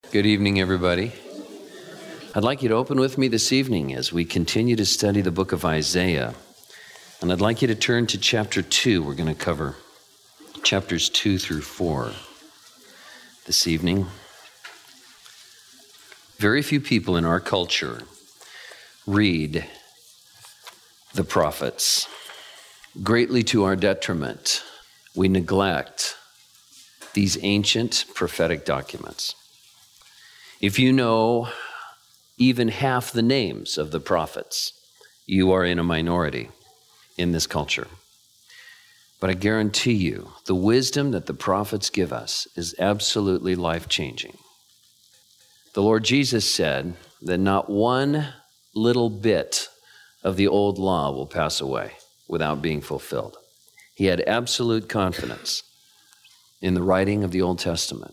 Good evening, everybody. I'd like you to open with me this evening as we continue to study the book of Isaiah. And I'd like you to turn to chapter 2. We're going to cover chapters 2 through 4 this evening. Very few people in our culture read the prophets. Greatly to our detriment, we neglect these ancient prophetic documents. If you know even half the names of the prophets, you are in a minority in this culture. But I guarantee you, the wisdom that the prophets give us is absolutely life-changing. The Lord Jesus said that not one little bit of the old law will pass away without being fulfilled. He had absolute confidence in the writing of the Old Testament.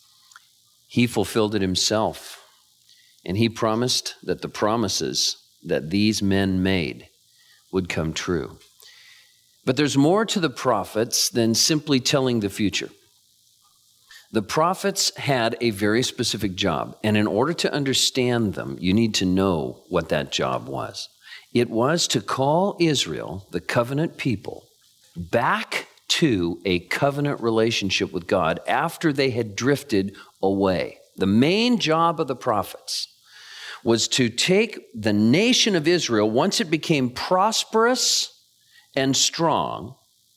He fulfilled it himself, and he promised that the promises that these men made would come true. But there's more to the prophets than simply telling the future. The prophets had a very specific job, and in order to understand them, you need to know what that job was. It was to call Israel, the covenant people, back to a covenant relationship with God after they had drifted away. The main job of the prophets was to take the nation of Israel, once it became prosperous and strong,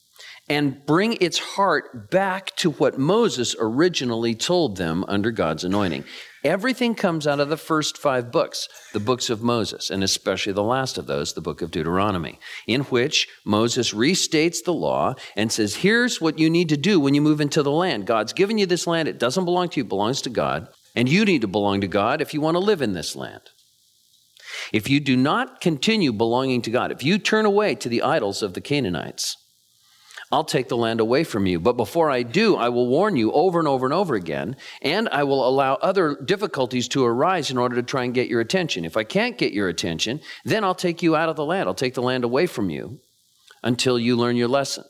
and bring its heart back to what Moses originally told them under God's anointing. Everything comes out of the first 5 books, the books of Moses, and especially the last of those, the book of Deuteronomy, in which Moses restates the law and says, here's what you need to do when you move into the land. God's given you this land. It doesn't belong to you. It belongs to God. And you need to belong to God if you want to live in this land. If you do not continue belonging to God, if you turn away to the idols of the Canaanites, I'll take the land away from you. But before I do, I will warn you over and over and over again, and I will allow other difficulties to arise in order to try and get your attention. If I can't get your attention, then I'll take you out of the land. I'll take the land away from you until you learn your lesson.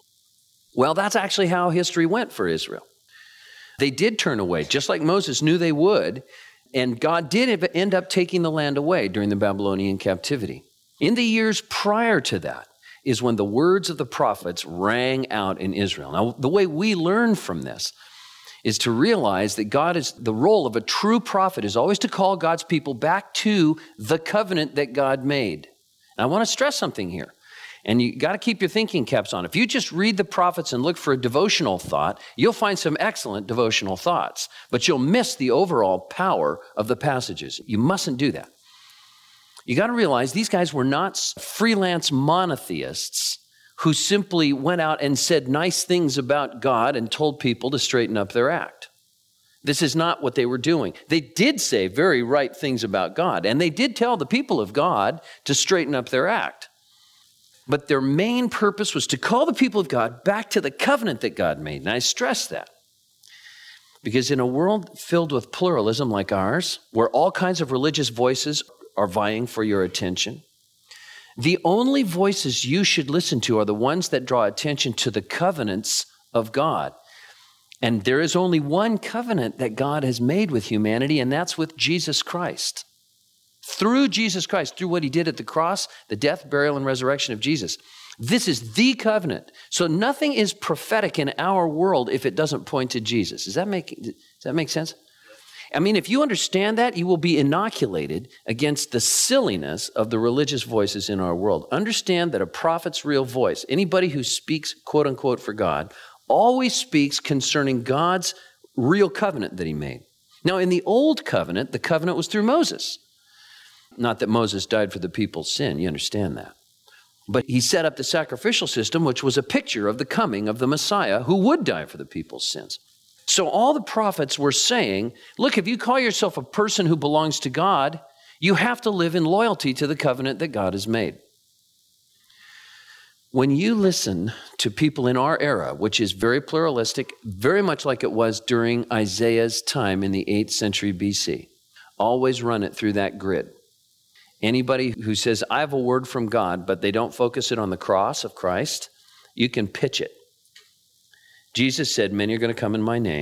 Well, that's actually how history went for Israel. They did turn away, just like Moses knew they would, and God did end up taking the land away during the Babylonian captivity. In the years prior to that, is when the words of the prophets rang out in Israel. Now, the way we learn from this is to realize that the role of a true prophet is always to call God's people back to the covenant that God made. And I want to stress something here. And you got to keep your thinking caps on. If you just read the prophets and look for a devotional thought, you'll find some excellent devotional thoughts, but you'll miss the overall power of the passages. You mustn't do that. You got to realize these guys were not freelance monotheists who simply went out and said nice things about God and told people to straighten up their act. This is not what they were doing. They did say very right things about God, and they did tell the people of God to straighten up their act. But their main purpose was to call the people of God back to the covenant that God made. And I stress that because in a world filled with pluralism like ours, where all kinds of religious voices are vying for your attention, the only voices you should listen to are the ones that draw attention to the covenants of God. And there is only one covenant that God has made with humanity, and that's with Jesus Christ. Through Jesus Christ, through what he did at the cross, the death, burial, and resurrection of Jesus. This is the covenant. So nothing is prophetic in our world if it doesn't point to Jesus. Does that make sense? I mean, if you understand that, you will be inoculated against the silliness of the religious voices in our world. Understand that a prophet's real voice, anybody who speaks, quote unquote, for God, always speaks concerning God's real covenant that he made. Now, in the old covenant, the covenant was through Moses. Not that Moses died for the people's sin, you understand that. But he set up the sacrificial system, which was a picture of the coming of the Messiah who would die for the people's sins. So all the prophets were saying, look, if you call yourself a person who belongs to God, you have to live in loyalty to the covenant that God has made. When you listen to people in our era, which is very pluralistic, very much like it was during Isaiah's time in the 8th century BC, always run it through that grid. Anybody who says, I have a word from God, but they don't focus it on the cross of Christ, you can pitch it. Jesus said, many are going to come in my name,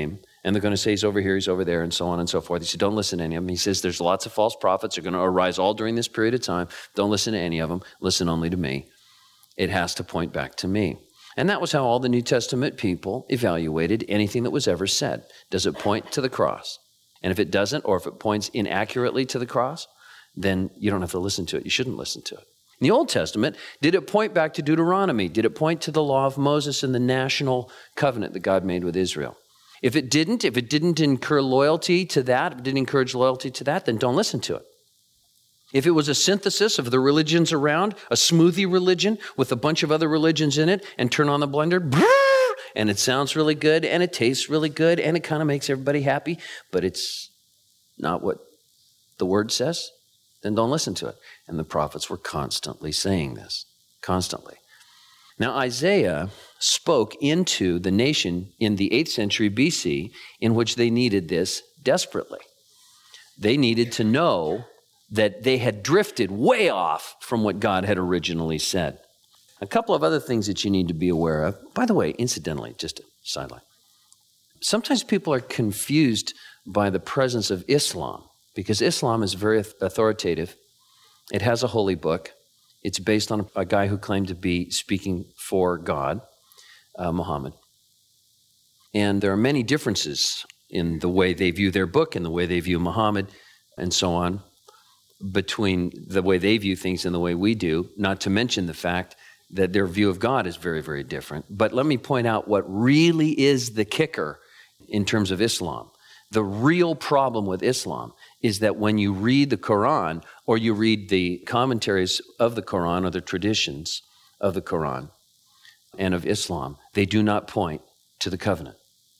And they're going to say he's over here, he's over there, and so on and so forth. He said, don't listen to any of them. He says there's lots of false prophets. They're going to arise all during this period of time. Don't listen to any of them. Listen only to me. It has to point back to me. And that was how all the New Testament people evaluated anything that was ever said. Does it point to the cross? And if it doesn't, or if it points inaccurately to the cross, then you don't have to listen to it. You shouldn't listen to it. In the Old Testament, did it point back to Deuteronomy? Did it point to the law of Moses and the national covenant that God made with Israel? If it didn't incur loyalty to that, if it didn't encourage loyalty to that, then don't listen to it. If it was a synthesis of the religions around, a smoothie religion with a bunch of other religions in it, and turn on the blender, and it sounds really good, and it tastes really good, and it kind of makes everybody happy, but it's not what the word says, then don't listen to it. And the prophets were constantly saying this, constantly. Now, Isaiah spoke into the nation in the 8th century BC, in which they needed this desperately. They needed to know that they had drifted way off from what God had originally said. A couple of other things that you need to be aware of. By the way, incidentally, just a sideline. Sometimes people are confused by the presence of Islam, because Islam is very authoritative. It has a holy book. It's based on a guy who claimed to be speaking for God, Muhammad. And there are many differences in the way they view their book and the way they view Muhammad and so on, between the way they view things and the way we do, not to mention the fact that their view of God is very, very different. But let me point out what really is the kicker in terms of Islam. The real problem with Islam is that when you read the Quran or you read the commentaries of the Quran or the traditions of the Quran and of Islam, they do not point to the covenant.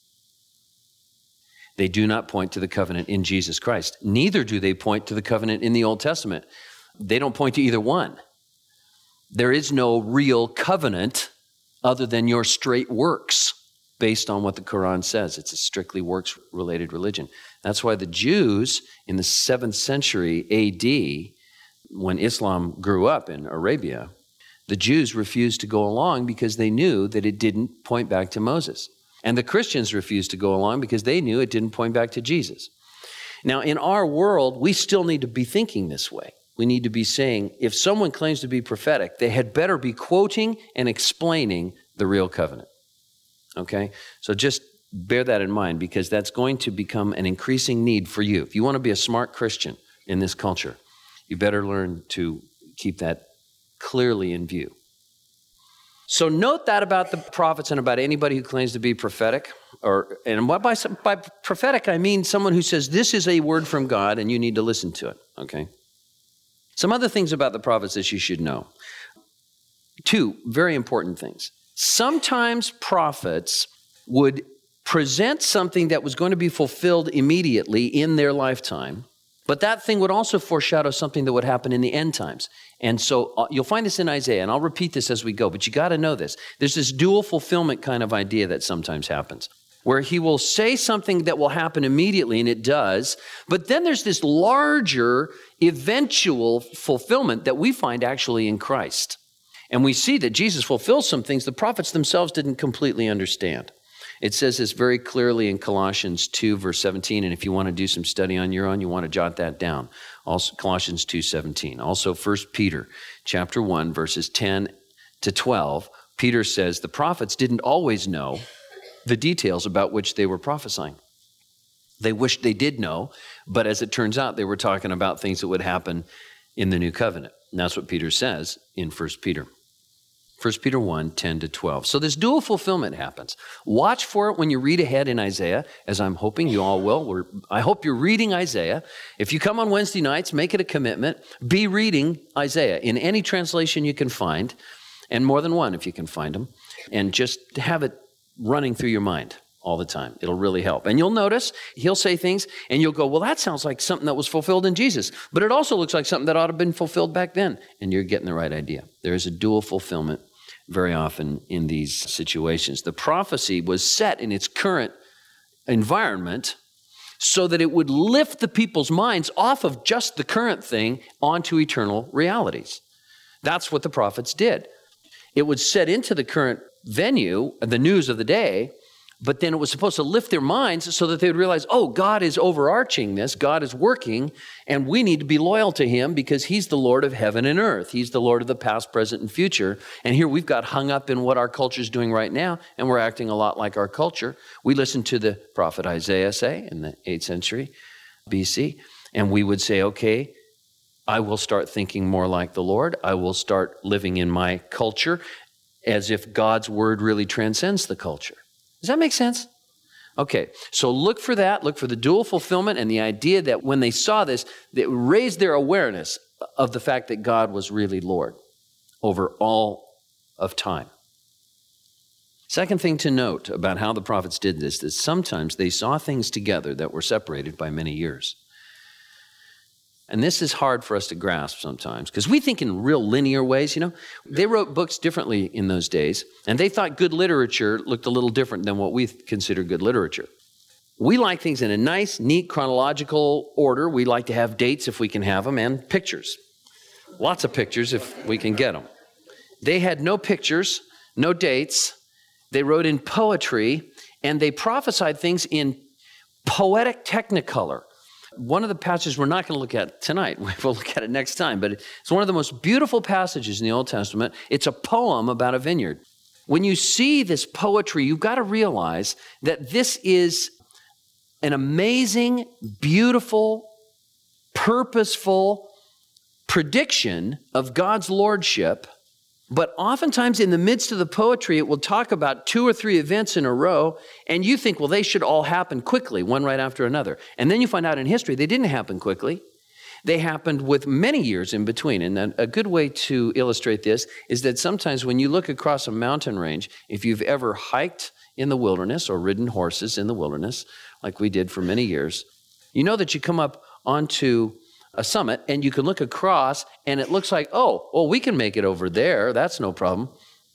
They do not point to the covenant in Jesus Christ. Neither do they point to the covenant in the Old Testament. They don't point to either one. There is no real covenant other than your straight works based on what the Quran says. It's a strictly works-related religion. That's why the Jews in the 7th century AD, when Islam grew up in Arabia, the Jews refused to go along because they knew that it didn't point back to Moses. And the Christians refused to go along because they knew it didn't point back to Jesus. Now, in our world, we still need to be thinking this way. We need to be saying, if someone claims to be prophetic, they had better be quoting and explaining the real covenant. Okay? So just bear that in mind, because that's going to become an increasing need for you. If you want to be a smart Christian in this culture, you better learn to keep that clearly in view. So note that about the prophets and about anybody who claims to be prophetic. And by prophetic, I mean someone who says, this is a word from God and you need to listen to it, okay? Some other things about the prophets that you should know. 2 very important things. Sometimes prophets would present something that was going to be fulfilled immediately in their lifetime, but that thing would also foreshadow something that would happen in the end times. And so you'll find this in Isaiah, and I'll repeat this as we go, but you got to know this. There's this dual fulfillment kind of idea that sometimes happens, where he will say something that will happen immediately, and it does, but then there's this larger eventual fulfillment that we find actually in Christ. And we see that Jesus fulfills some things the prophets themselves didn't completely understand. It says this very clearly in Colossians 2, verse 17, and if you want to do some study on your own, you want to jot that down. Also, Colossians 2:17. Also, 1 Peter chapter 1, verses 10 to 12, Peter says the prophets didn't always know the details about which they were prophesying. They wished they did know, but as it turns out, they were talking about things that would happen in the new covenant. And that's what Peter says in 1 Peter. 1 Peter 1, 10 to 12. So this dual fulfillment happens. Watch for it when you read ahead in Isaiah, as I'm hoping you all will. I hope you're reading Isaiah. If you come on Wednesday nights, make it a commitment. Be reading Isaiah in any translation you can find, and more than one if you can find them, and just have it running through your mind all the time. It'll really help. And you'll notice he'll say things, and you'll go, well, that sounds like something that was fulfilled in Jesus, but it also looks like something that ought to have been fulfilled back then, and you're getting the right idea. There is a dual fulfillment very often in these situations. The prophecy was set in its current environment so that it would lift the people's minds off of just the current thing onto eternal realities. That's what the prophets did. It would set into the current venue, the news of the day, But then it was supposed to lift their minds so that they would realize, oh, God is overarching this. God is working, and we need to be loyal to him because he's the Lord of heaven and earth. He's the Lord of the past, present, and future. And here we've got hung up in what our culture is doing right now, and we're acting a lot like our culture. We listened to the prophet Isaiah say in the 8th century BC, and we would say, okay, I will start thinking more like the Lord. I will start living in my culture as if God's word really transcends the culture. Does that make sense? Okay, so look for that. Look for the dual fulfillment and the idea that when they saw this, it raised their awareness of the fact that God was really Lord over all of time. Second thing to note about how the prophets did this is sometimes they saw things together that were separated by many years. And this is hard for us to grasp sometimes because we think in real linear ways, They wrote books differently in those days, and they thought good literature looked a little different than what we consider good literature. We like things in a nice, neat, chronological order. We like to have dates if we can have them, and pictures. Lots of pictures if we can get them. They had no pictures, no dates. They wrote in poetry, and they prophesied things in poetic technicolor. One of the passages we're not going to look at tonight, we'll look at it next time, but it's one of the most beautiful passages in the Old Testament. It's a poem about a vineyard. When you see this poetry, you've got to realize that this is an amazing, beautiful, purposeful prediction of God's lordship. But oftentimes in the midst of the poetry, it will talk about 2 or 3 events in a row, and you think, well, they should all happen quickly, one right after another. And then you find out in history, they didn't happen quickly. They happened with many years in between. And a good way to illustrate this is that sometimes when you look across a mountain range, if you've ever hiked in the wilderness or ridden horses in the wilderness, like we did for many years, you know that you come up onto a summit, and you can look across, and it looks like, oh, well, we can make it over there. That's no problem,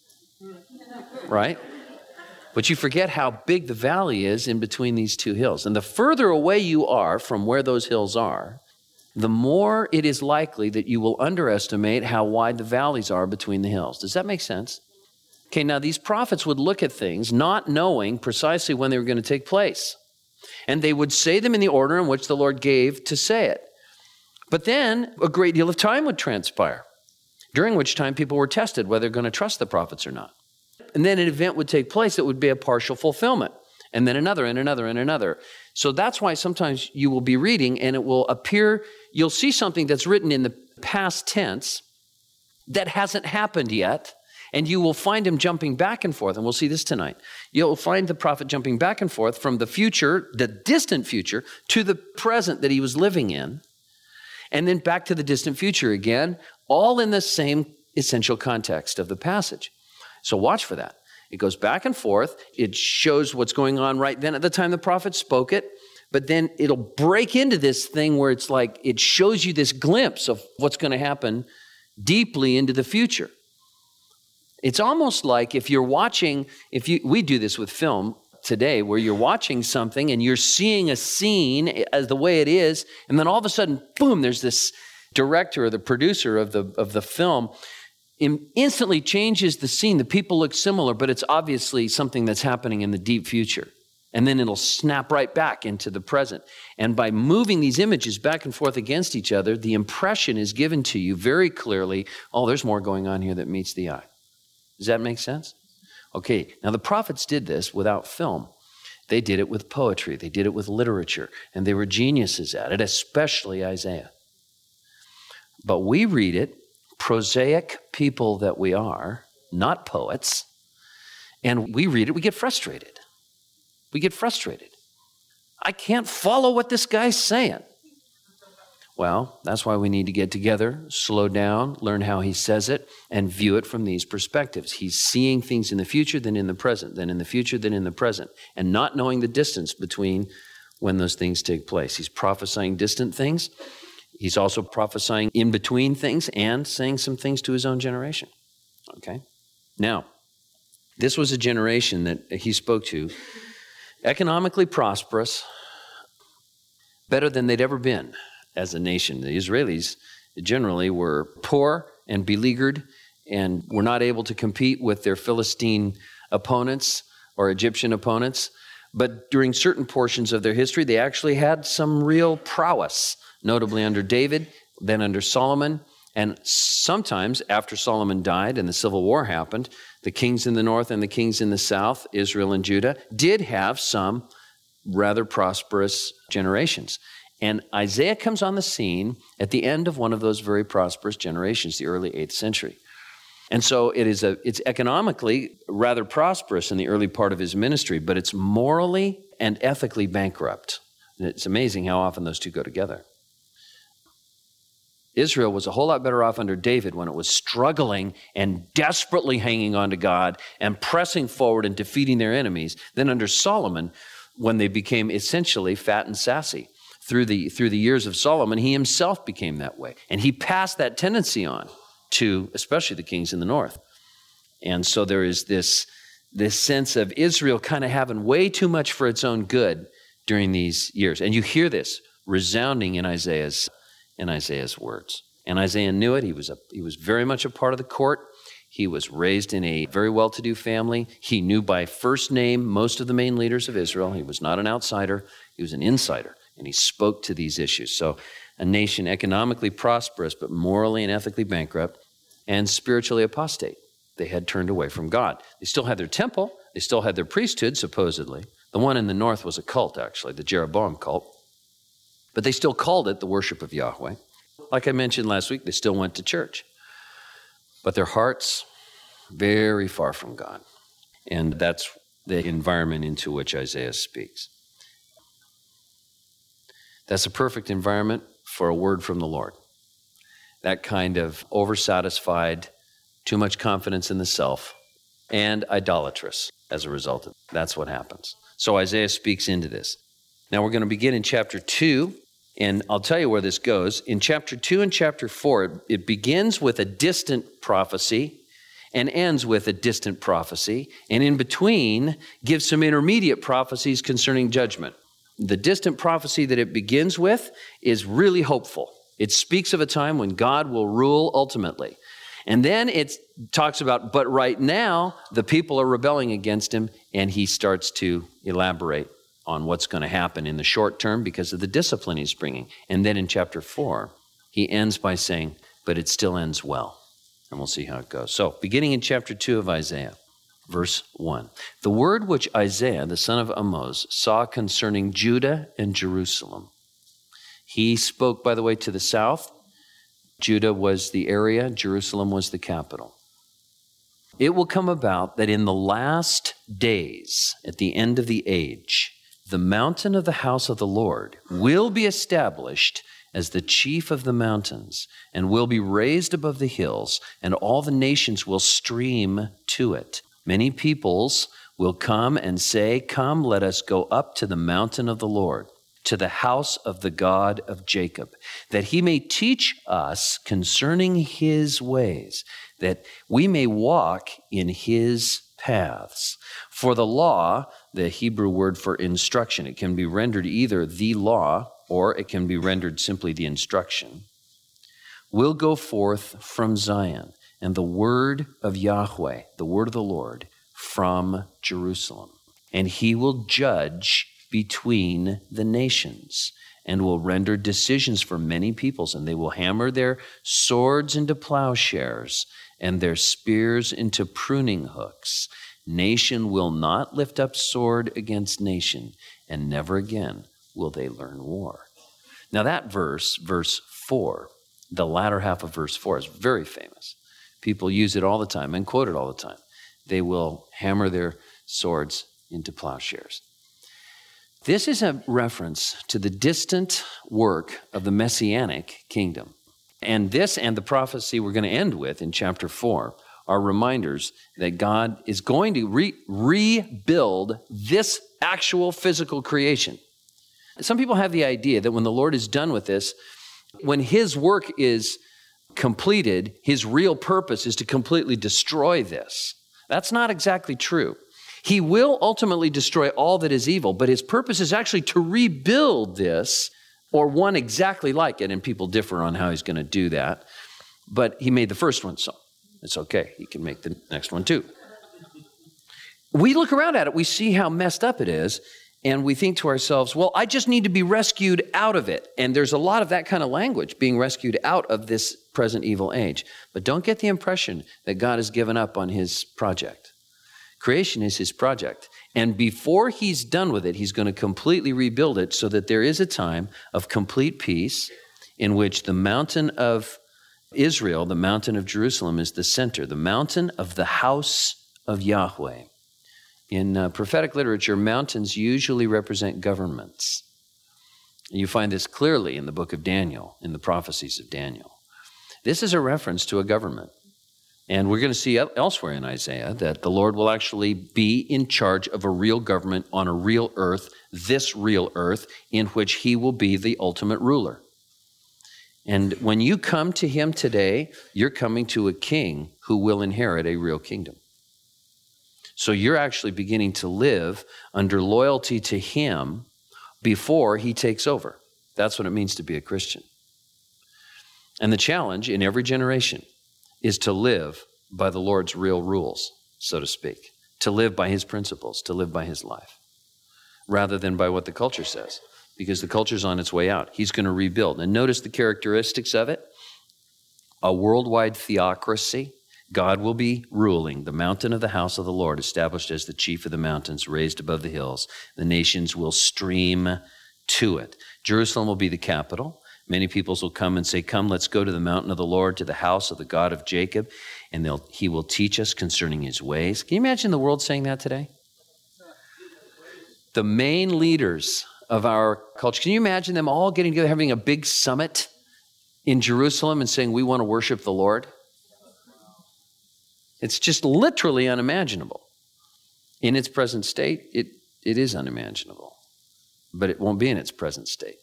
right? But you forget how big the valley is in between these 2 hills. And the further away you are from where those hills are, the more it is likely that you will underestimate how wide the valleys are between the hills. Does that make sense? Okay, now these prophets would look at things not knowing precisely when they were going to take place. And they would say them in the order in which the Lord gave to say it. But then a great deal of time would transpire, during which time people were tested whether they're going to trust the prophets or not. And then an event would take place that would be a partial fulfillment, and then another and another and another. So that's why sometimes you will be reading and it will appear, you'll see something that's written in the past tense that hasn't happened yet, and you will find him jumping back and forth, and we'll see this tonight. You'll find the prophet jumping back and forth from the future, the distant future, to the present that he was living in, and then back to the distant future again, all in the same essential context of the passage. So watch for that. It goes back and forth. It shows what's going on right then at the time the prophet spoke it, but then it'll break into this thing where it's like it shows you this glimpse of what's going to happen deeply into the future. It's almost like if you're watching, we do this with film today, where you're watching something and you're seeing a scene as the way it is, and then all of a sudden, boom, there's this director or the producer of the film instantly changes the scene. The people look similar, but it's obviously something that's happening in the deep future. And then it'll snap right back into the present. And by moving these images back and forth against each other, the impression is given to you very clearly, oh, there's more going on here that meets the eye. Does that make sense? Okay, now the prophets did this without film. They did it with poetry. They did it with literature. And they were geniuses at it, especially Isaiah. But we read it, prosaic people that we are, not poets, and we read it, we get frustrated. We get frustrated. I can't follow what this guy's saying. Well, that's why we need to get together, slow down, learn how he says it, and view it from these perspectives. He's seeing things in the future, then in the present, then in the future, then in the present, and not knowing the distance between when those things take place. He's prophesying distant things. He's also prophesying in between things and saying some things to his own generation. Okay? Now, this was a generation that he spoke to, economically prosperous, better than they'd ever been as a nation. The Israelis generally were poor and beleaguered and were not able to compete with their Philistine opponents or Egyptian opponents, but during certain portions of their history, they actually had some real prowess, notably under David, then under Solomon, and sometimes after Solomon died and the civil war happened, the kings in the north and the kings in the south, Israel and Judah, did have some rather prosperous generations. And Isaiah comes on the scene at the end of one of those very prosperous generations, the early 8th century. And so it's economically rather prosperous in the early part of his ministry, but it's morally and ethically bankrupt. And it's amazing how often those two go together. Israel was a whole lot better off under David when it was struggling and desperately hanging on to God and pressing forward and defeating their enemies than under Solomon when they became essentially fat and sassy. Through the years of Solomon, he himself became that way. And he passed that tendency on to especially the kings in the north. And so there is this sense of Israel kind of having way too much for its own good during these years. And you hear this resounding in Isaiah's words. And Isaiah knew it. He was very much a part of the court. He was raised in a very well-to-do family. He knew by first name most of the main leaders of Israel. He was not an outsider. He was an insider. And he spoke to these issues. So a nation economically prosperous, but morally and ethically bankrupt, and spiritually apostate. They had turned away from God. They still had their temple. They still had their priesthood, supposedly. The one in the north was a cult, actually, the Jeroboam cult. But they still called it the worship of Yahweh. Like I mentioned last week, they still went to church. But their hearts, very far from God. And that's the environment into which Isaiah speaks. That's a perfect environment for a word from the Lord. That kind of oversatisfied, too much confidence in the self, and idolatrous as a result of it. That's what happens. So Isaiah speaks into this. Now we're going to begin in chapter 2, and I'll tell you where this goes. In chapter 2 and chapter 4, it begins with a distant prophecy and ends with a distant prophecy, and in between gives some intermediate prophecies concerning judgment. The distant prophecy that it begins with is really hopeful. It speaks of a time when God will rule ultimately. And then it talks about, but right now, the people are rebelling against him, and he starts to elaborate on what's going to happen in the short term because of the discipline he's bringing. And then in chapter 4, he ends by saying, but it still ends well. And we'll see how it goes. So, beginning in chapter 2 of Isaiah. Verse 1, the word which Isaiah, the son of Amoz, saw concerning Judah and Jerusalem. He spoke, by the way, to the south. Judah was the area, Jerusalem was the capital. It will come about that in the last days, at the end of the age, the mountain of the house of the Lord will be established as the chief of the mountains and will be raised above the hills, and all the nations will stream to it. Many peoples will come and say, come, let us go up to the mountain of the Lord, to the house of the God of Jacob, that he may teach us concerning his ways, that we may walk in his paths. For the law, the Hebrew word for instruction, it can be rendered either the law or it can be rendered simply the instruction, will go forth from Zion, and the word of Yahweh, the word of the Lord, from Jerusalem. And he will judge between the nations and will render decisions for many peoples, and they will hammer their swords into plowshares and their spears into pruning hooks. Nation will not lift up sword against nation, and never again will they learn war. Now that verse 4, the latter half of verse 4 is very famous. People use it all the time and quote it all the time. They will hammer their swords into plowshares. This is a reference to the distant work of the Messianic kingdom. And this and the prophecy we're going to end with in chapter 4 are reminders that God is going to rebuild this actual physical creation. Some people have the idea that when the Lord is done with this, when his work is completed, his real purpose is to completely destroy this. That's not exactly true. He will ultimately destroy all that is evil, but his purpose is actually to rebuild this, or one exactly like it, and people differ on how he's going to do that. But he made the first one, so it's okay. He can make the next one too. we look around at it, we see how messed up it is, and we think to ourselves, well, I just need to be rescued out of it. And there's a lot of that kind of language, being rescued out of this present evil age. But don't get the impression that God has given up on his project. Creation is his project. And before he's done with it, he's going to completely rebuild it so that there is a time of complete peace in which the mountain of Israel, the mountain of Jerusalem, is the center, the mountain of the house of Yahweh. In prophetic literature, mountains usually represent governments. You find this clearly in the book of Daniel, in the prophecies of Daniel. This is a reference to a government. And we're going to see elsewhere in Isaiah that the Lord will actually be in charge of a real government on a real earth, this real earth, in which he will be the ultimate ruler. And when you come to him today, you're coming to a king who will inherit a real kingdom. So you're actually beginning to live under loyalty to him before he takes over. That's what it means to be a Christian. And the challenge in every generation is to live by the Lord's real rules, so to speak, to live by his principles, to live by his life, rather than by what the culture says, because the culture's on its way out. He's going to rebuild. And notice the characteristics of it. A worldwide theocracy. God will be ruling the mountain of the house of the Lord, established as the chief of the mountains, raised above the hills. The nations will stream to it. Jerusalem will be the capital. Many peoples will come and say, come, let's go to the mountain of the Lord, to the house of the God of Jacob, and he will teach us concerning his ways. Can you imagine the world saying that today? The main leaders of our culture, can you imagine them all getting together, having a big summit in Jerusalem and saying, we want to worship the Lord? It's just literally unimaginable. In its present state, it is unimaginable, but it won't be in its present state.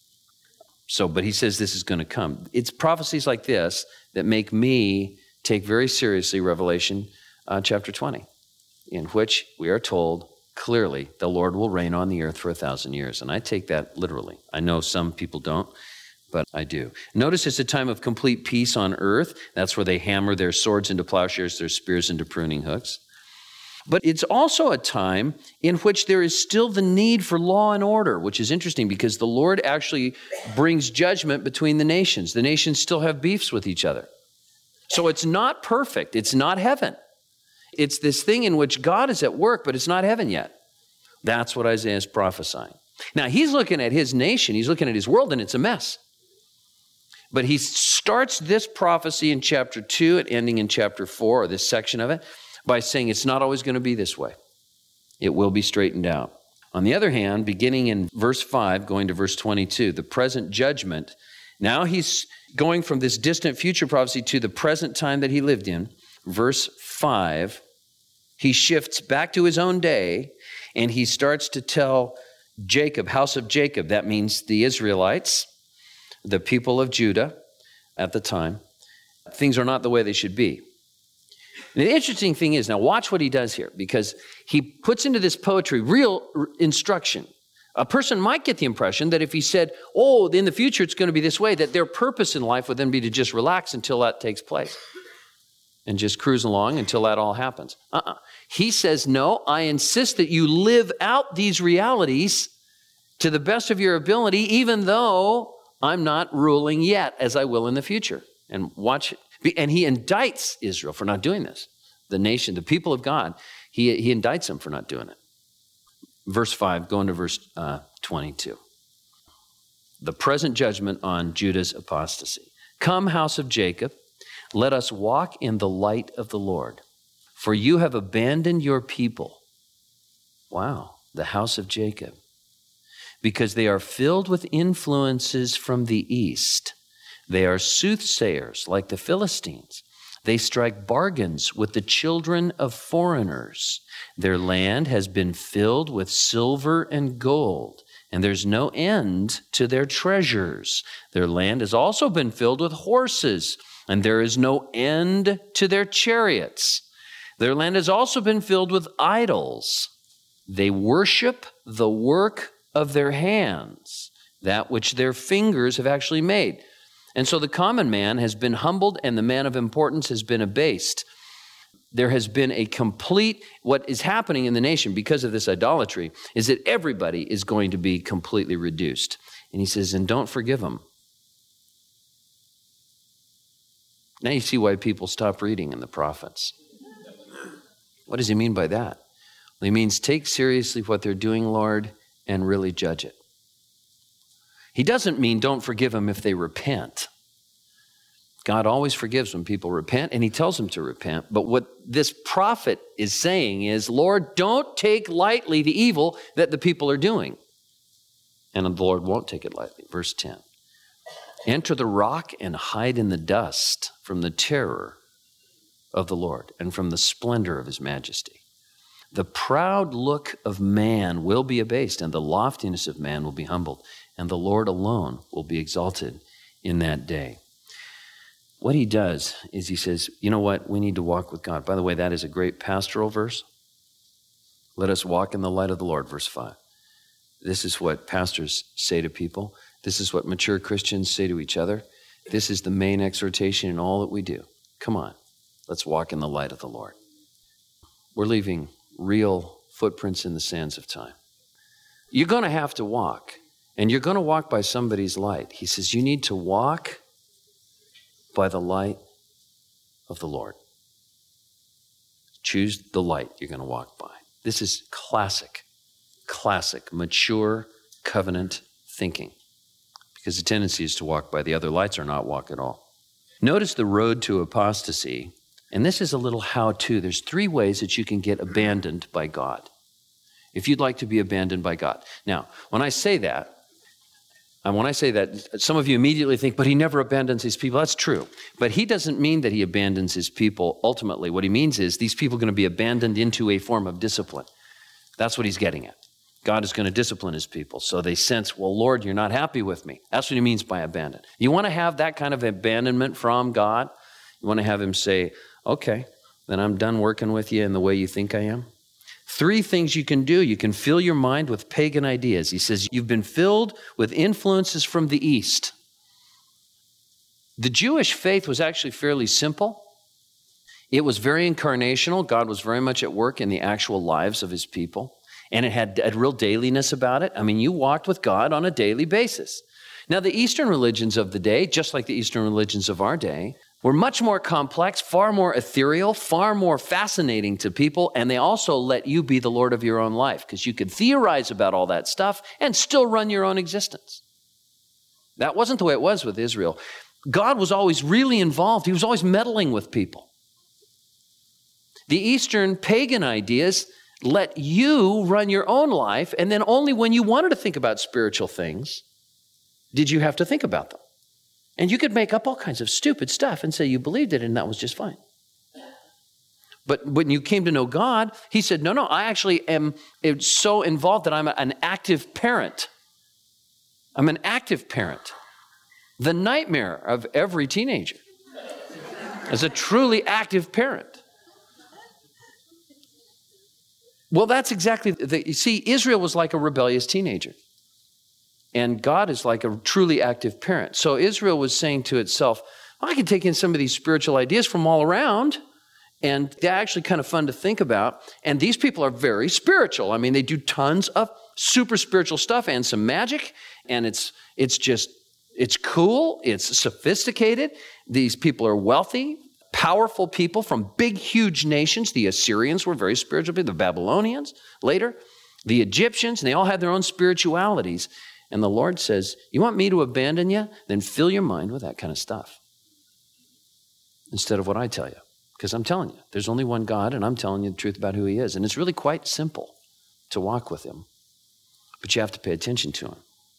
But he says this is going to come. It's prophecies like this that make me take very seriously Revelation chapter 20, in which we are told clearly the Lord will reign on the earth for 1,000 years. And I take that literally. I know some people don't, but I do. Notice it's a time of complete peace on earth. That's where they hammer their swords into plowshares, their spears into pruning hooks. But it's also a time in which there is still the need for law and order, which is interesting because the Lord actually brings judgment between the nations. The nations still have beefs with each other. So it's not perfect. It's not heaven. It's this thing in which God is at work, but it's not heaven yet. That's what Isaiah is prophesying. Now, he's looking at his nation. He's looking at his world, and it's a mess. But he starts this prophecy in chapter 2 and ending in chapter 4, or this section of it, by saying it's not always going to be this way. It will be straightened out. On the other hand, beginning in verse 5, going to verse 22, the present judgment, now he's going from this distant future prophecy to the present time that he lived in. Verse 5, he shifts back to his own day, and he starts to tell Jacob, house of Jacob, that means the Israelites, the people of Judah at the time, things are not the way they should be. And the interesting thing is, now watch what he does here, because he puts into this poetry real instruction. A person might get the impression that if he said, oh, in the future it's going to be this way, that their purpose in life would then be to just relax until that takes place and just cruise along until that all happens. He says, no, I insist that you live out these realities to the best of your ability, even though I'm not ruling yet, as I will in the future. And watch it. And he indicts Israel for not doing this. The nation, the people of God, he indicts them for not doing it. Verse 5, going to verse 22. The present judgment on Judah's apostasy. Come, house of Jacob, let us walk in the light of the Lord. For you have abandoned your people. Wow, the house of Jacob. Because they are filled with influences from the east. They are soothsayers like the Philistines. They strike bargains with the children of foreigners. Their land has been filled with silver and gold, and there's no end to their treasures. Their land has also been filled with horses, and there is no end to their chariots. Their land has also been filled with idols. They worship the work of their hands, that which their fingers have actually made. And so the common man has been humbled and the man of importance has been abased. there has been a complete, what is happening in the nation because of this idolatry is that everybody is going to be completely reduced. And he says, and don't forgive them. Now you see why people stop reading in the prophets. What does he mean by that? Well, he means take seriously what they're doing, Lord, and really judge it. He doesn't mean don't forgive them if they repent. God always forgives when people repent, and he tells them to repent. But what this prophet is saying is, Lord, don't take lightly the evil that the people are doing. And the Lord won't take it lightly. Verse 10. Enter the rock and hide in the dust from the terror of the Lord and from the splendor of his majesty. The proud look of man will be abased, and the loftiness of man will be humbled, and the Lord alone will be exalted in that day. What he does is he says, you know what? We need to walk with God. By the way, that is a great pastoral verse. Let us walk in the light of the Lord, verse 5. This is what pastors say to people. This is what mature Christians say to each other. This is the main exhortation in all that we do. Come on, let's walk in the light of the Lord. We're leaving real footprints in the sands of time. You're going to have to walk, and you're going to walk by somebody's light. He says you need to walk by the light of the Lord. Choose the light you're going to walk by. This is classic, mature covenant thinking. Because the tendency is to walk by the other lights or not walk at all. Notice the road to apostasy, and this is a little how-to. There's 3 ways that you can get abandoned by God, if you'd like to be abandoned by God. Now, when I say that, some of you immediately think, but he never abandons his people. That's true. But he doesn't mean that he abandons his people ultimately. What he means is these people are going to be abandoned into a form of discipline. That's what he's getting at. God is going to discipline his people. So they sense, well, Lord, you're not happy with me. That's what he means by abandon. You want to have that kind of abandonment from God? You want to have him say, okay, then I'm done working with you in the way you think I am? 3 things you can do. You can fill your mind with pagan ideas. He says, you've been filled with influences from the East. The Jewish faith was actually fairly simple. It was very incarnational. God was very much at work in the actual lives of his people. And it had a real dailiness about it. I mean, you walked with God on a daily basis. Now, the Eastern religions of the day, just like the Eastern religions of our day, were much more complex, far more ethereal, far more fascinating to people, and they also let you be the Lord of your own life, because you could theorize about all that stuff and still run your own existence. That wasn't the way it was with Israel. God was always really involved. He was always meddling with people. The Eastern pagan ideas let you run your own life, and then only when you wanted to think about spiritual things did you have to think about them. And you could make up all kinds of stupid stuff and say you believed it and that was just fine. But when you came to know God, he said, no, I actually am so involved that I'm an active parent. I'm an active parent. The nightmare of every teenager is a truly active parent. Well, that's exactly, you see, Israel was like a rebellious teenager. And God is like a truly active parent. So Israel was saying to itself, I can take in some of these spiritual ideas from all around, and they're actually kind of fun to think about. And these people are very spiritual. I mean, they do tons of super spiritual stuff and some magic, and it's cool, it's sophisticated. These people are wealthy, powerful people from big, huge nations. The Assyrians were very spiritual people, the Babylonians later, the Egyptians, and they all had their own spiritualities. And the Lord says, you want me to abandon you? Then fill your mind with that kind of stuff instead of what I tell you. Because I'm telling you, there's only one God, and I'm telling you the truth about who he is. And it's really quite simple to walk with him. But you have to pay attention to him.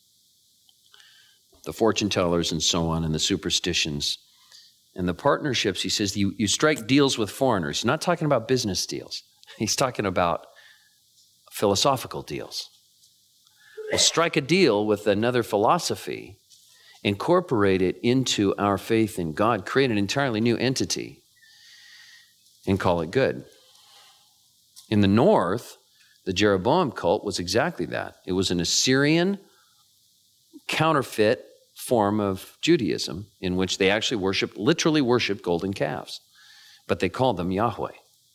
The fortune tellers and so on, and the superstitions, and the partnerships, he says, you strike deals with foreigners. He's not talking about business deals. He's talking about philosophical deals. Well, strike a deal with another philosophy, incorporate it into our faith in God, create an entirely new entity, and call it good. In the north, the Jeroboam cult was exactly that. It was an Assyrian counterfeit form of Judaism in which they actually literally worshiped golden calves, but they called them Yahweh.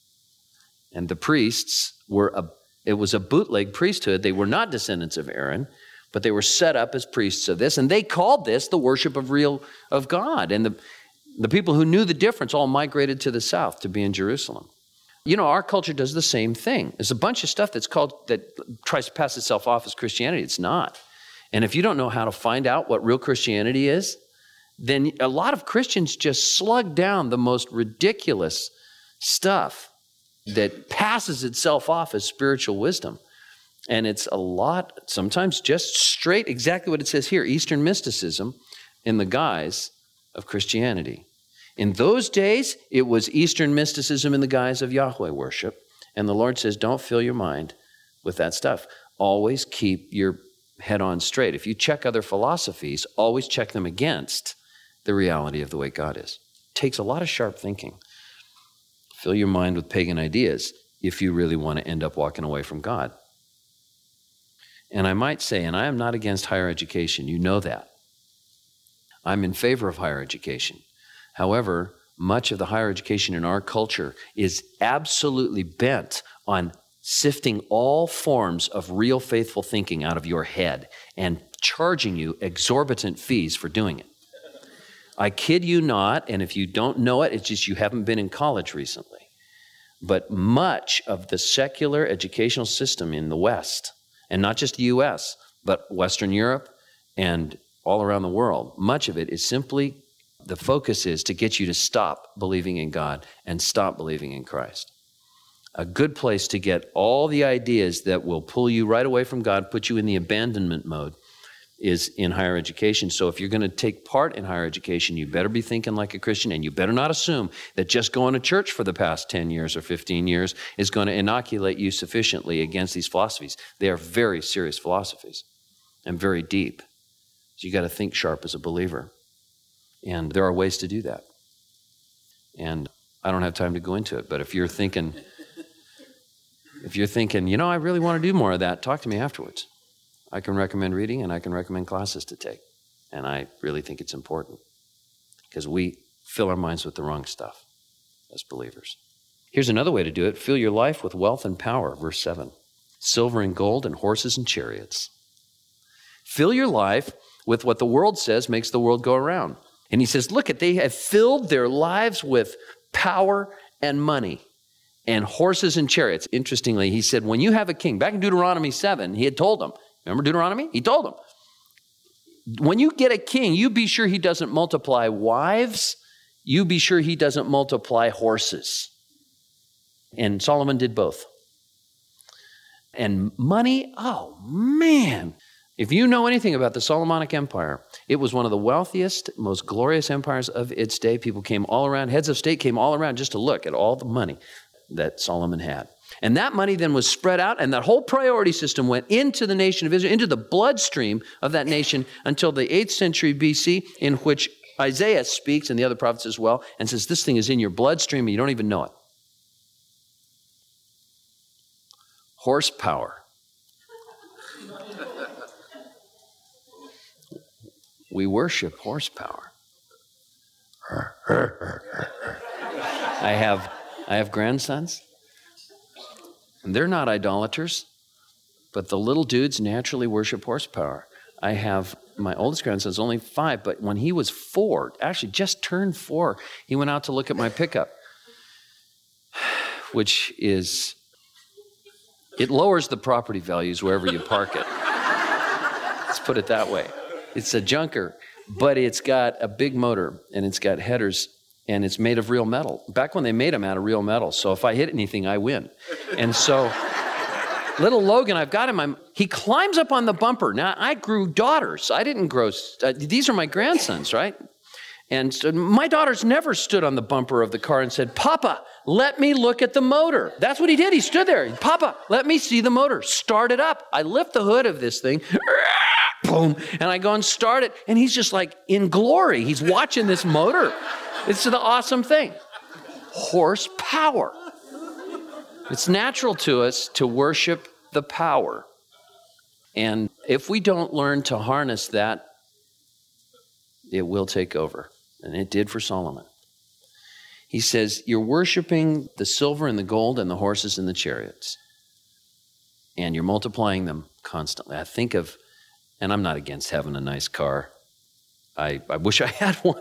And the priests it was a bootleg priesthood. They were not descendants of Aaron, but they were set up as priests of this. And they called this the worship of God. And the people who knew the difference all migrated to the south to be in Jerusalem. You know, our culture does the same thing. There's a bunch of stuff that tries to pass itself off as Christianity. It's not. And if you don't know how to find out what real Christianity is, then a lot of Christians just slug down the most ridiculous stuff that passes itself off as spiritual wisdom. And it's a lot, sometimes just straight, exactly what it says here, Eastern mysticism in the guise of Christianity. In those days, it was Eastern mysticism in the guise of Yahweh worship. And the Lord says, don't fill your mind with that stuff. Always keep your head on straight. If you check other philosophies, always check them against the reality of the way God is. It takes a lot of sharp thinking. Fill your mind with pagan ideas if you really want to end up walking away from God. And I might say, and I am not against higher education, you know that. I'm in favor of higher education. However, much of the higher education in our culture is absolutely bent on sifting all forms of real faithful thinking out of your head and charging you exorbitant fees for doing it. I kid you not, and if you don't know it, it's just you haven't been in college recently. But much of the secular educational system in the West, and not just the U.S., but Western Europe and all around the world, much of it is simply, the focus is to get you to stop believing in God and stop believing in Christ. A good place to get all the ideas that will pull you right away from God, put you in the abandonment mode, is in higher education. So if you're going to take part in higher education, you better be thinking like a Christian, and you better not assume that just going to church for the past 10 years or 15 years is going to inoculate you sufficiently against these philosophies. They are very serious philosophies and very deep. So you got to think sharp as a believer. And there are ways to do that. And I don't have time to go into it, but if you're thinking, you know, I really want to do more of that, talk to me afterwards. I can recommend reading and I can recommend classes to take. And I really think it's important because we fill our minds with the wrong stuff as believers. Here's another way to do it. Fill your life with wealth and power, verse 7. Silver and gold and horses and chariots. Fill your life with what the world says makes the world go around. And he says, look, they have filled their lives with power and money and horses and chariots. Interestingly, he said, when you have a king, back in Deuteronomy 7, he had told them, remember Deuteronomy? He told them, when you get a king, you be sure he doesn't multiply wives. You be sure he doesn't multiply horses. And Solomon did both. And money, oh man. If you know anything about the Solomonic Empire, it was one of the wealthiest, most glorious empires of its day. People came all around, heads of state came all around just to look at all the money that Solomon had. And that money then was spread out, and that whole priority system went into the nation of Israel, into the bloodstream of that nation until the 8th century BC, in which Isaiah speaks, and the other prophets as well, and says, this thing is in your bloodstream and you don't even know it. Horsepower. We worship horsepower. I have grandsons, and they're not idolaters, but the little dudes naturally worship horsepower. I have my oldest grandson's only 5, but when he was 4, actually just turned 4, he went out to look at my pickup, which is, it lowers the property values wherever you park it. Let's put it that way. It's a junker, but it's got a big motor, and it's got headers, and it's made of real metal. Back when they made them out of real metal, so if I hit anything, I win. And so little Logan, I've got him, he climbs up on the bumper. Now, I grew daughters. I didn't grow, these are my grandsons, right? And so my daughters never stood on the bumper of the car and said, Papa, let me look at the motor. That's what he did. He stood there. Papa, let me see the motor. Start it up. I lift the hood of this thing. Boom. And I go and start it. And he's just like in glory. He's watching this motor. It's the awesome thing. Horsepower. It's natural to us to worship the power. And if we don't learn to harness that, it will take over. And it did for Solomon. He says, you're worshiping the silver and the gold and the horses and the chariots. And you're multiplying them constantly. I think of, and I'm not against having a nice car. I wish I had one.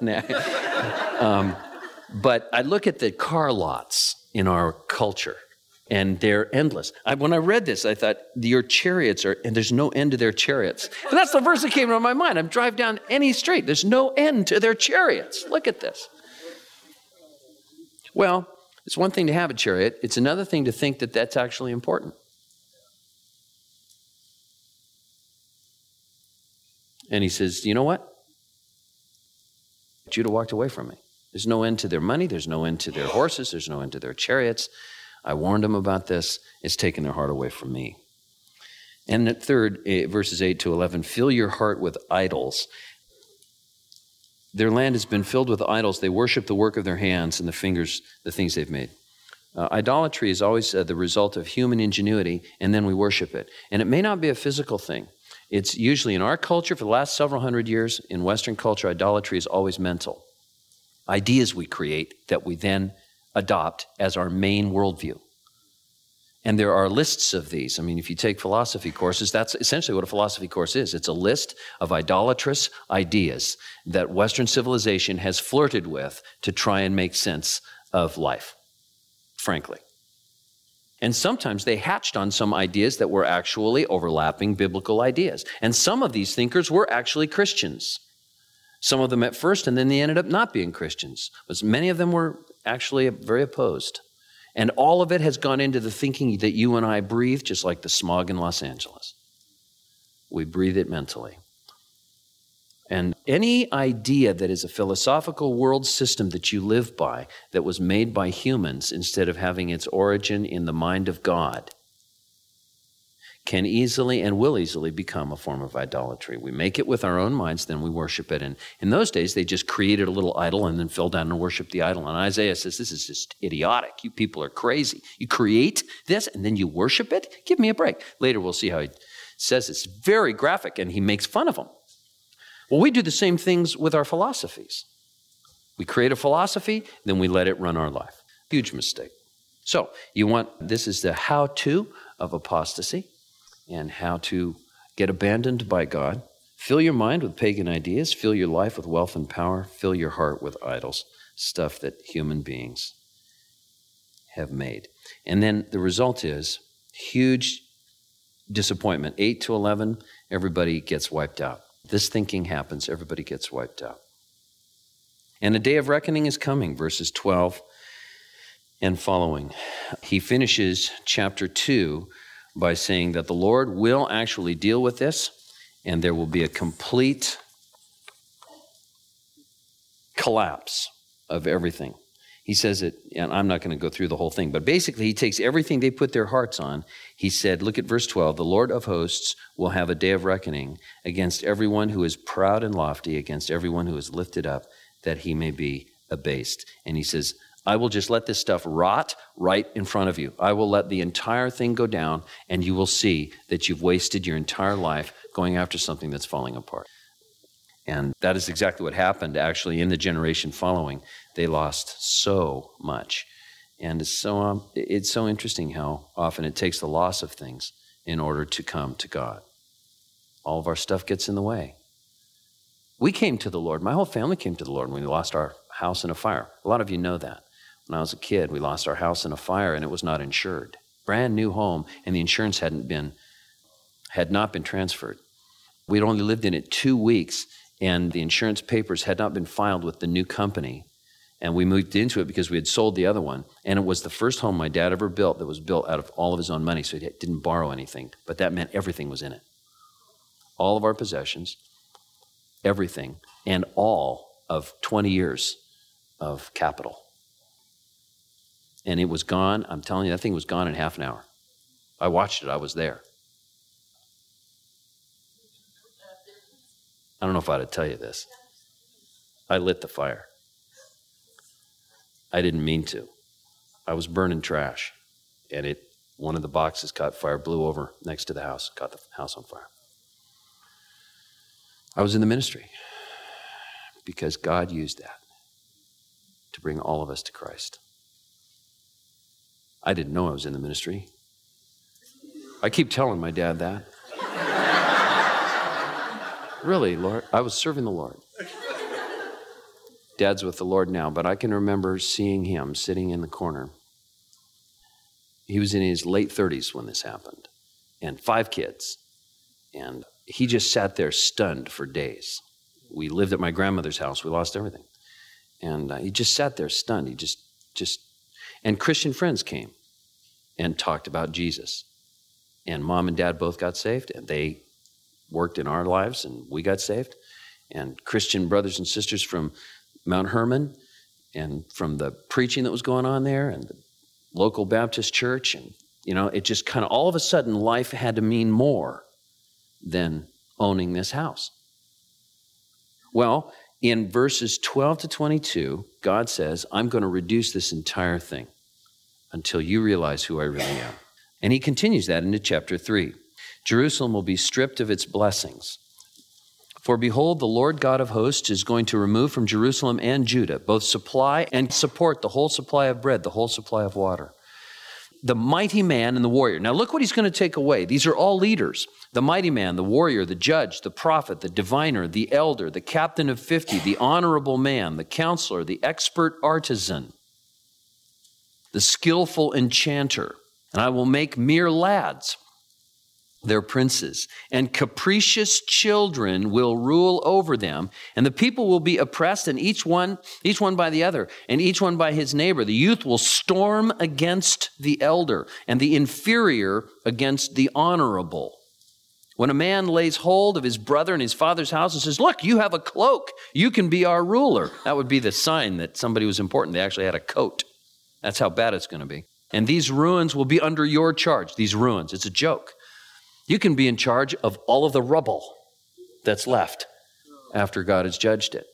But I look at the car lots in our culture, and they're endless. When I read this, I thought, your chariots are, and there's no end to their chariots. And that's the verse that came to my mind. I drive down any street. There's no end to their chariots. Look at this. Well, it's one thing to have a chariot. It's another thing to think that that's actually important. And he says, you know what? Judah walked away from me. There's no end to their money. There's no end to their horses. There's no end to their chariots. I warned them about this. It's taken their heart away from me. And the third, verses 8 to 11, fill your heart with idols. Their land has been filled with idols. They worship the work of their hands and the fingers, the things they've made. Idolatry is always the result of human ingenuity, and then we worship it. And it may not be a physical thing. It's usually in our culture, for the last several hundred years, in Western culture, idolatry is always mental. Ideas we create that we then adopt as our main worldview. And there are lists of these. I mean, if you take philosophy courses, that's essentially what a philosophy course is. It's a list of idolatrous ideas that Western civilization has flirted with to try and make sense of life, frankly. And sometimes they hatched on some ideas that were actually overlapping biblical ideas. And some of these thinkers were actually Christians. Some of them at first, and then they ended up not being Christians. But many of them were actually very opposed. And all of it has gone into the thinking that you and I breathe, just like the smog in Los Angeles. We breathe it mentally. And any idea that is a philosophical world system that you live by, that was made by humans instead of having its origin in the mind of God, can easily and will easily become a form of idolatry. We make it with our own minds, then we worship it. And in those days, they just created a little idol and then fell down and worshiped the idol. And Isaiah says, this is just idiotic. You people are crazy. You create this and then you worship it? Give me a break. Later, we'll see how he says it's very graphic, and he makes fun of them. Well, we do the same things with our philosophies. We create a philosophy, then we let it run our life. Huge mistake. So this is the how-to of apostasy and how to get abandoned by God. Fill your mind with pagan ideas. Fill your life with wealth and power. Fill your heart with idols, stuff that human beings have made. And then the result is huge disappointment. 8 to 11, everybody gets wiped out. This thinking happens, everybody gets wiped out. And a day of reckoning is coming, verses 12 and following. He finishes chapter 2 by saying that the Lord will actually deal with this, and there will be a complete collapse of everything. He says it, and I'm not going to go through the whole thing, but basically he takes everything they put their hearts on. He said, look at verse 12, the Lord of hosts will have a day of reckoning against everyone who is proud and lofty, against everyone who is lifted up, that he may be abased. And he says, I will just let this stuff rot right in front of you. I will let the entire thing go down, and you will see that you've wasted your entire life going after something that's falling apart. And that is exactly what happened, actually, in the generation following. They lost so much. And it's so interesting how often it takes the loss of things in order to come to God. All of our stuff gets in the way. We came to the Lord. My whole family came to the Lord when we lost our house in a fire. A lot of you know that. When I was a kid, we lost our house in a fire, and it was not insured. Brand new home, and the insurance had not been transferred. We'd only lived in it 2 weeks, and the insurance papers had not been filed with the new company. And we moved into it because we had sold the other one. And it was the first home my dad ever built that was built out of all of his own money, so he didn't borrow anything. But that meant everything was in it. All of our possessions, everything, and all of 20 years of capital. And it was gone. I'm telling you, that thing was gone in half an hour. I watched it. I was there. I don't know if I ought to tell you this. I lit the fire. I didn't mean to. I was burning trash, and one of the boxes caught fire, blew over next to the house, caught the house on fire. I was in the ministry because God used that to bring all of us to Christ. I didn't know I was in the ministry. I keep telling my dad that. Really, Lord, I was serving the Lord. Dad's with the Lord now, but I can remember seeing him sitting in the corner. He was in his late 30s when this happened, and 5 kids. And he just sat there stunned for days. We lived at my grandmother's house. We lost everything. And he just sat there stunned. He just, and Christian friends came and talked about Jesus. And Mom and Dad both got saved, and they worked in our lives, and we got saved. And Christian brothers and sisters from Mount Hermon, and from the preaching that was going on there, and the local Baptist church, and, it just kind of, all of a sudden, life had to mean more than owning this house. Well, in verses 12 to 22, God says, I'm going to reduce this entire thing until you realize who I really am. And he continues that into chapter 3. Jerusalem will be stripped of its blessings. For behold, the Lord God of hosts is going to remove from Jerusalem and Judah both supply and support, the whole supply of bread, the whole supply of water. The mighty man and the warrior. Now look what he's going to take away. These are all leaders. The mighty man, the warrior, the judge, the prophet, the diviner, the elder, the captain of 50, the honorable man, the counselor, the expert artisan, the skillful enchanter. And I will make mere lads their princes, and capricious children will rule over them, and the people will be oppressed, and each one by the other, and each one by his neighbor. The youth will storm against the elder, and the inferior against the honorable. When a man lays hold of his brother in his father's house and says, look, you have a cloak, you can be our ruler. That would be the sign that somebody was important. They actually had a coat. That's how bad it's going to be. And these ruins will be under your charge. These ruins, it's a joke. You can be in charge of all of the rubble that's left after God has judged it.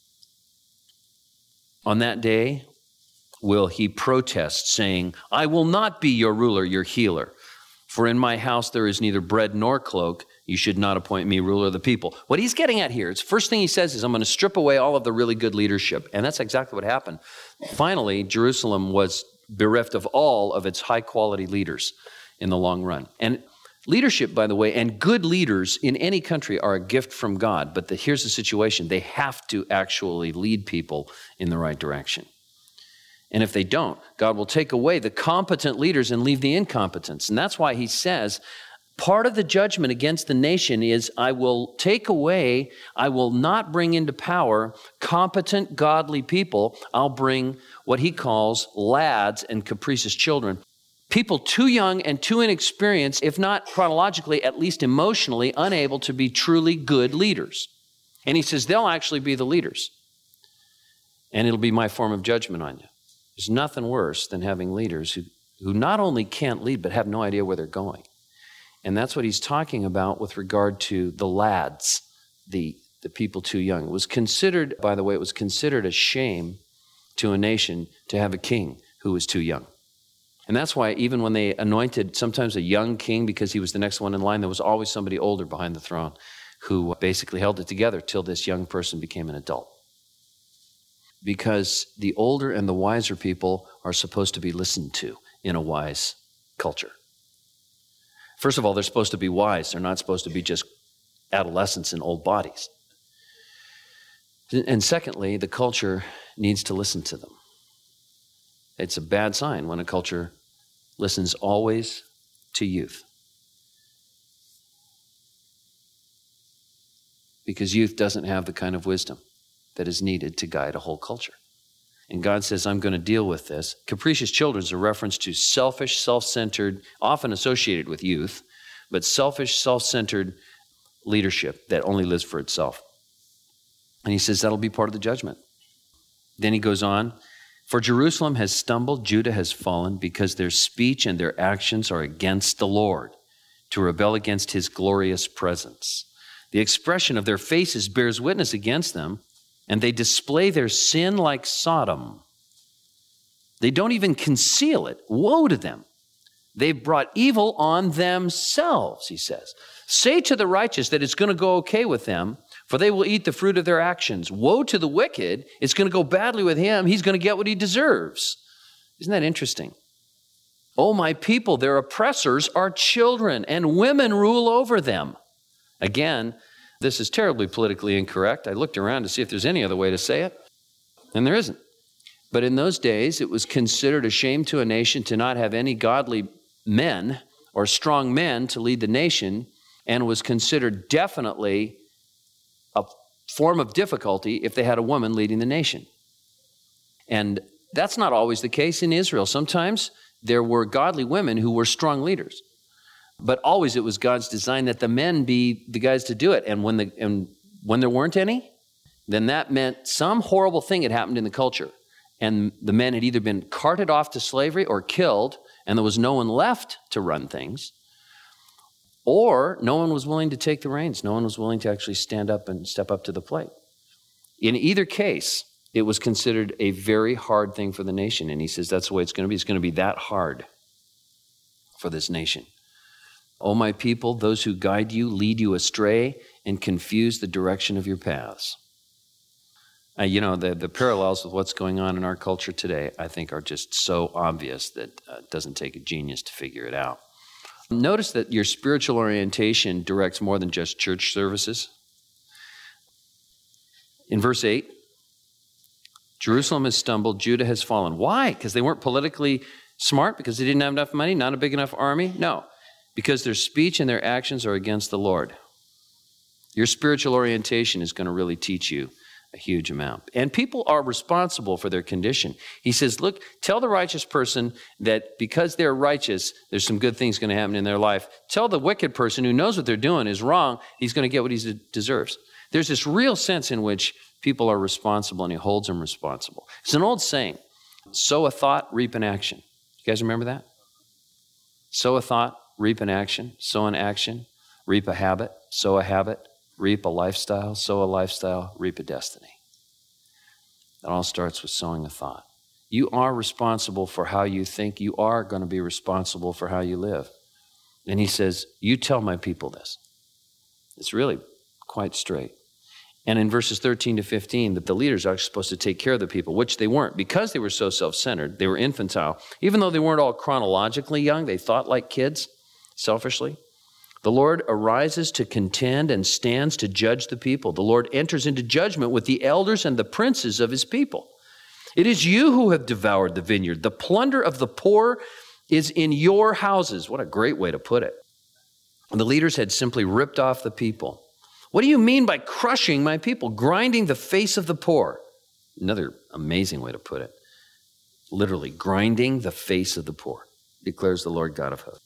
On that day, will he protest, saying, I will not be your ruler, your healer. For in my house there is neither bread nor cloak. You should not appoint me ruler of the people. What he's getting at here, it's the first thing he says is, I'm going to strip away all of the really good leadership. And that's exactly what happened. Finally, Jerusalem was bereft of all of its high-quality leaders in the long run. And leadership, by the way, and good leaders in any country are a gift from God. But here's the situation. They have to actually lead people in the right direction. And if they don't, God will take away the competent leaders and leave the incompetents. And that's why he says, part of the judgment against the nation is I will not bring into power competent, godly people. I'll bring what he calls lads and capricious children. People too young and too inexperienced, if not chronologically, at least emotionally, unable to be truly good leaders. And he says they'll actually be the leaders. And it'll be my form of judgment on you. There's nothing worse than having leaders who not only can't lead, but have no idea where they're going. And that's what he's talking about with regard to the lads, the people too young. It was considered, by the way, a shame to a nation to have a king who was too young. And that's why even when they anointed sometimes a young king because he was the next one in line, there was always somebody older behind the throne who basically held it together till this young person became an adult. Because the older and the wiser people are supposed to be listened to in a wise culture. First of all, they're supposed to be wise. They're not supposed to be just adolescents in old bodies. And secondly, the culture needs to listen to them. It's a bad sign when a culture listens always to youth. Because youth doesn't have the kind of wisdom that is needed to guide a whole culture. And God says, I'm going to deal with this. Capricious children is a reference to selfish, self-centered, often associated with youth, but selfish, self-centered leadership that only lives for itself. And he says that'll be part of the judgment. Then he goes on, for Jerusalem has stumbled, Judah has fallen, because their speech and their actions are against the Lord, to rebel against his glorious presence. The expression of their faces bears witness against them, and they display their sin like Sodom. They don't even conceal it. Woe to them. They've brought evil on themselves, he says. Say to the righteous that it's going to go okay with them, for they will eat the fruit of their actions. Woe to the wicked. It's going to go badly with him. He's going to get what he deserves. Isn't that interesting? Oh, my people, their oppressors are children, and women rule over them. Again, this is terribly politically incorrect. I looked around to see if there's any other way to say it, and there isn't. But in those days, it was considered a shame to a nation to not have any godly men or strong men to lead the nation, and was considered definitely a form of difficulty if they had a woman leading the nation. And that's not always the case in Israel. Sometimes there were godly women who were strong leaders. But always it was God's design that the men be the guys to do it. And when there weren't any, then that meant some horrible thing had happened in the culture. And the men had either been carted off to slavery or killed, and there was no one left to run things, or no one was willing to take the reins. No one was willing to actually stand up and step up to the plate. In either case, it was considered a very hard thing for the nation. And he says that's the way it's going to be. It's going to be that hard for this nation. O my people, those who guide you lead you astray and confuse the direction of your paths. The parallels with what's going on in our culture today, I think, are just so obvious that it doesn't take a genius to figure it out. Notice that your spiritual orientation directs more than just church services. In verse 8, Jerusalem has stumbled, Judah has fallen. Why? Because they weren't politically smart? Because they didn't have enough money, not a big enough army? No, because their speech and their actions are against the Lord. Your spiritual orientation is going to really teach you a huge amount. And people are responsible for their condition. He says, look, tell the righteous person that because they're righteous, there's some good things going to happen in their life. Tell the wicked person who knows what they're doing is wrong, he's going to get what he deserves. There's this real sense in which people are responsible, and he holds them responsible. It's an old saying, sow a thought, reap an action. You guys remember that? Sow a thought, reap an action. Sow an action, reap a habit. Sow a habit, reap a lifestyle. Sow a lifestyle, reap a destiny. It all starts with sowing a thought. You are responsible for how you think. You are going to be responsible for how you live. And he says, you tell my people this. It's really quite straight. And in verses 13 to 15, that the leaders are supposed to take care of the people, which they weren't. Because they were so self-centered, they were infantile. Even though they weren't all chronologically young, they thought like kids, selfishly. The Lord arises to contend and stands to judge the people. The Lord enters into judgment with the elders and the princes of his people. It is you who have devoured the vineyard. The plunder of the poor is in your houses. What a great way to put it. And the leaders had simply ripped off the people. What do you mean by crushing my people, grinding the face of the poor? Another amazing way to put it. Literally, grinding the face of the poor, declares the Lord God of hosts.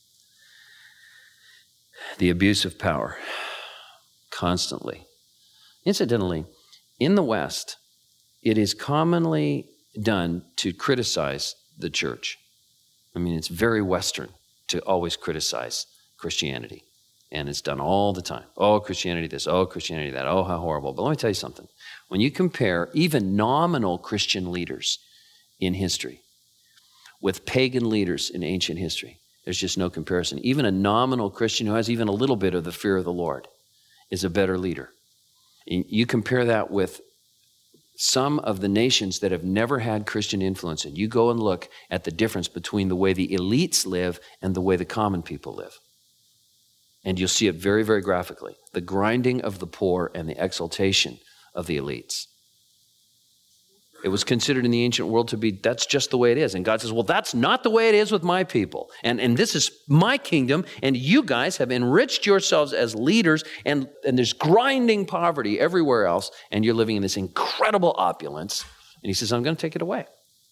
The abuse of power, constantly. Incidentally, in the West, it is commonly done to criticize the church. I mean, it's very Western to always criticize Christianity. And it's done all the time. Oh, Christianity this. Oh, Christianity that. Oh, how horrible. But let me tell you something. When you compare even nominal Christian leaders in history with pagan leaders in ancient history, there's just no comparison. Even a nominal Christian who has even a little bit of the fear of the Lord is a better leader. And you compare that with some of the nations that have never had Christian influence, and you go and look at the difference between the way the elites live and the way the common people live. And you'll see it very, very graphically. The grinding of the poor and the exaltation of the elites. It was considered in the ancient world to be, that's just the way it is. And God says, well, that's not the way it is with my people. And this is my kingdom, and you guys have enriched yourselves as leaders, and there's grinding poverty everywhere else, and you're living in this incredible opulence. And he says, I'm going to take it away.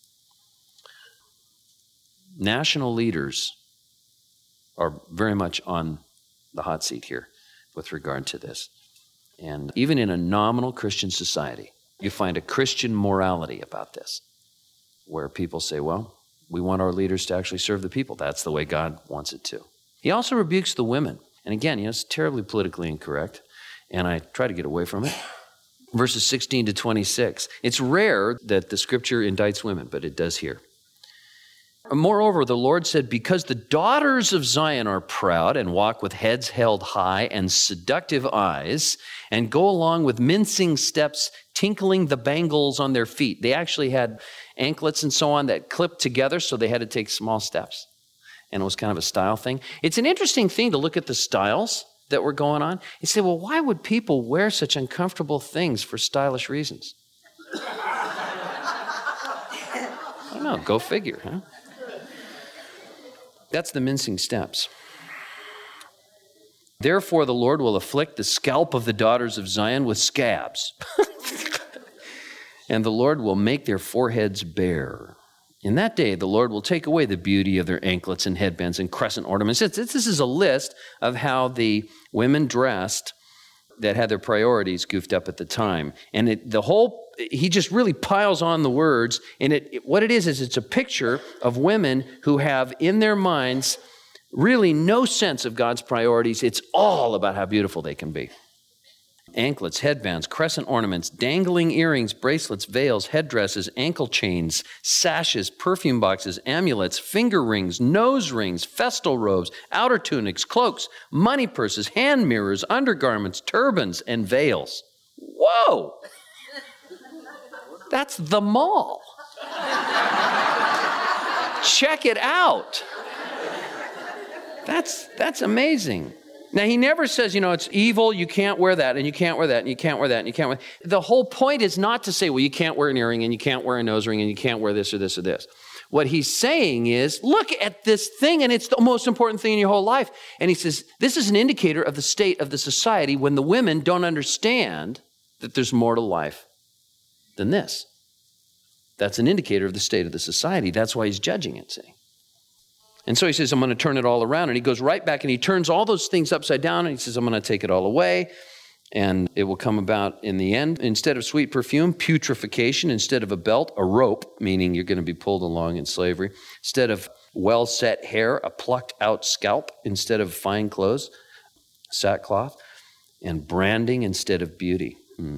National leaders are very much on the hot seat here with regard to this. And even in a nominal Christian society, you find a Christian morality about this, where people say, well, we want our leaders to actually serve the people. That's the way God wants it to. He also rebukes the women. And again, it's terribly politically incorrect, and I try to get away from it. Verses 16 to 26. It's rare that the scripture indicts women, but it does here. Moreover, the Lord said, because the daughters of Zion are proud and walk with heads held high and seductive eyes and go along with mincing steps, tinkling the bangles on their feet. They actually had anklets and so on that clipped together, so they had to take small steps. And it was kind of a style thing. It's an interesting thing to look at the styles that were going on. You say, well, why would people wear such uncomfortable things for stylish reasons? I don't know. Go figure, huh? That's the mincing steps. Therefore, the Lord will afflict the scalp of the daughters of Zion with scabs. And the Lord will make their foreheads bare. In that day, the Lord will take away the beauty of their anklets and headbands and crescent ornaments. This is a list of how the women dressed that had their priorities goofed up at the time. And he just really piles on the words. And what it is it's a picture of women who have in their minds really no sense of God's priorities. It's all about how beautiful they can be. Anklets, headbands, crescent ornaments, dangling earrings, bracelets, veils, headdresses, ankle chains, sashes, perfume boxes, amulets, finger rings, nose rings, festal robes, outer tunics, cloaks, money purses, hand mirrors, undergarments, turbans, and veils. Whoa! That's the mall. Check it out. That's amazing. Now, he never says, it's evil, you can't wear that, and you can't wear that, and you can't wear that, and you can't wear that. The whole point is not to say, well, you can't wear an earring, and you can't wear a nose ring, and you can't wear this or this or this. What he's saying is, look at this thing, and it's the most important thing in your whole life. And he says, this is an indicator of the state of the society when the women don't understand that there's more to life than this. That's an indicator of the state of the society. That's why he's judging it, see? And so he says, I'm going to turn it all around. And he goes right back and he turns all those things upside down. And he says, I'm going to take it all away. And it will come about in the end. Instead of sweet perfume, putrefaction. Instead of a belt, a rope, meaning you're going to be pulled along in slavery. Instead of well-set hair, a plucked out scalp. Instead of fine clothes, sackcloth. And branding instead of beauty.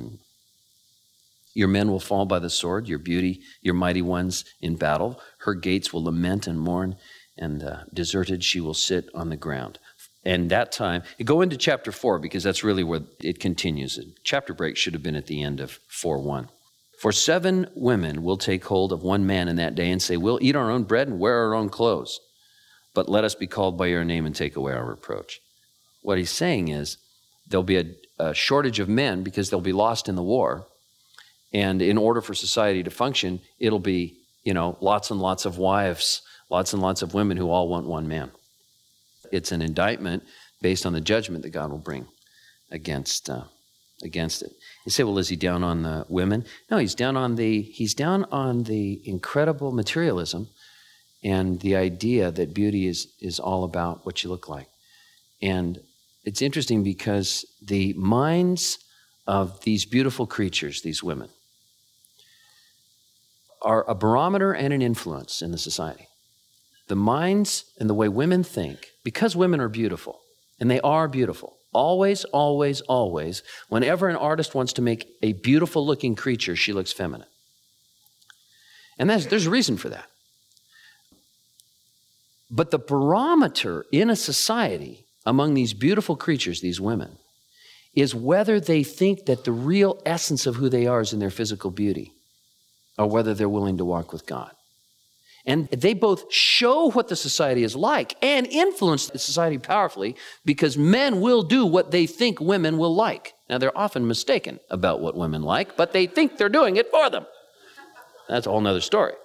Your men will fall by the sword. Your beauty, your mighty ones in battle. Her gates will lament and mourn. And deserted, she will sit on the ground. And that time, go into chapter 4 because that's really where it continues. Chapter break should have been at the end of 4:1. For 7 women will take hold of one man in that day and say, we'll eat our own bread and wear our own clothes, but let us be called by your name and take away our reproach. What he's saying is there'll be a shortage of men because they'll be lost in the war. And in order for society to function, it'll be, lots and lots of wives, lots and lots of women who all want one man. It's an indictment based on the judgment that God will bring against it. You say, well, is he down on the women? No, he's down on the incredible materialism and the idea that beauty is all about what you look like. And it's interesting because the minds of these beautiful creatures, these women, are a barometer and an influence in the society. The minds and the way women think, because women are beautiful, and they are beautiful, always, always, always, whenever an artist wants to make a beautiful-looking creature, she looks feminine. And there's a reason for that. But the barometer in a society among these beautiful creatures, these women, is whether they think that the real essence of who they are is in their physical beauty, or whether they're willing to walk with God. And they both show what the society is like and influence the society powerfully because men will do what they think women will like. Now, they're often mistaken about what women like, but they think they're doing it for them. That's a whole nother story.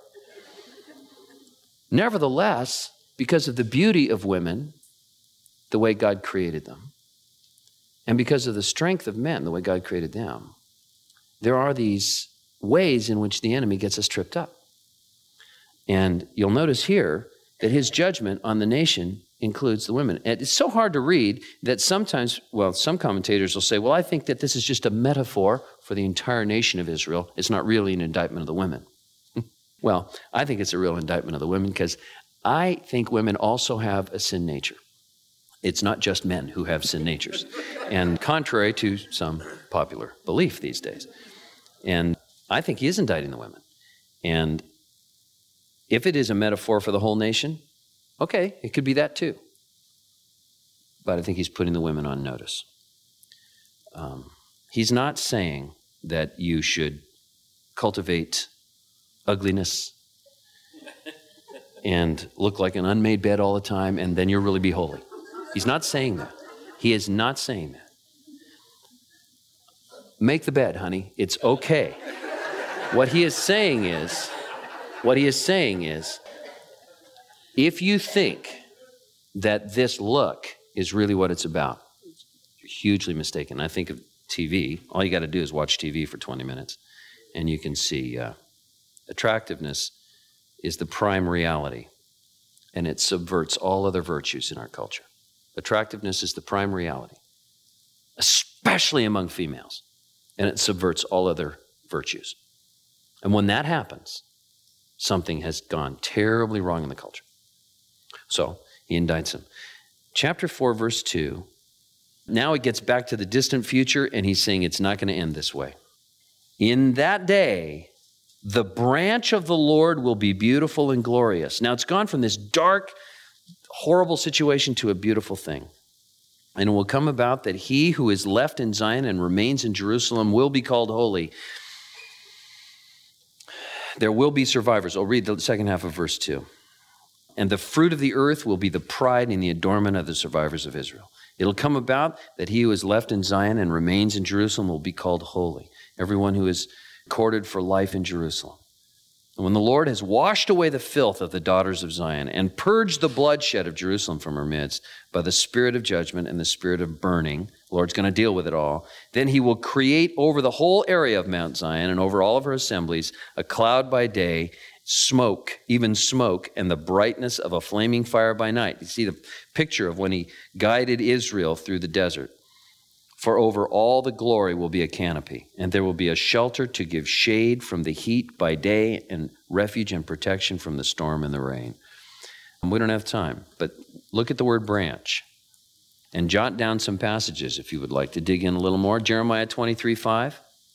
Nevertheless, because of the beauty of women, the way God created them, and because of the strength of men, the way God created them, there are these ways in which the enemy gets us tripped up. And you'll notice here that his judgment on the nation includes the women. And it's so hard to read that sometimes, some commentators will say, well, I think that this is just a metaphor for the entire nation of Israel. It's not really an indictment of the women. Well, I think it's a real indictment of the women because I think women also have a sin nature. It's not just men who have sin natures. And contrary to some popular belief these days. And I think he is indicting the women. And If it is a metaphor for the whole nation, okay, it could be that too. But I think he's putting the women on notice. He's not saying that you should cultivate ugliness and look like an unmade bed all the time, and then you'll really be holy. He's not saying that. He is not saying that. Make the bed, honey. It's okay. What he is saying is, if you think that this look is really what it's about, you're hugely mistaken. I think of TV. All you got to do is watch TV for 20 minutes, and you can see attractiveness is the prime reality, and it subverts all other virtues in our culture. Attractiveness is the prime reality, especially among females, and it subverts all other virtues. And when that happens, something has gone terribly wrong in the culture. So he indicts him. Chapter 4, verse 2, now it gets back to the distant future, and he's saying it's not going to end this way. In that day, the branch of the Lord will be beautiful and glorious. Now it's gone from this dark, horrible situation to a beautiful thing. And it will come about that he who is left in Zion and remains in Jerusalem will be called holy. There will be survivors. I'll read the second half of verse 2. And the fruit of the earth will be the pride and the adornment of the survivors of Israel. It'll come about that he who is left in Zion and remains in Jerusalem will be called holy. Everyone who is recorded for life in Jerusalem. And when the Lord has washed away the filth of the daughters of Zion and purged the bloodshed of Jerusalem from her midst by the spirit of judgment and the spirit of burning, the Lord's going to deal with it all, then he will create over the whole area of Mount Zion and over all of her assemblies a cloud by day, smoke, even smoke, and the brightness of a flaming fire by night. You see the picture of when he guided Israel through the desert. For over all the glory will be a canopy, and there will be a shelter to give shade from the heat by day and refuge and protection from the storm and the rain. And we don't have time, but look at the word branch and jot down some passages if you would like to dig in a little more. Jeremiah 23:5,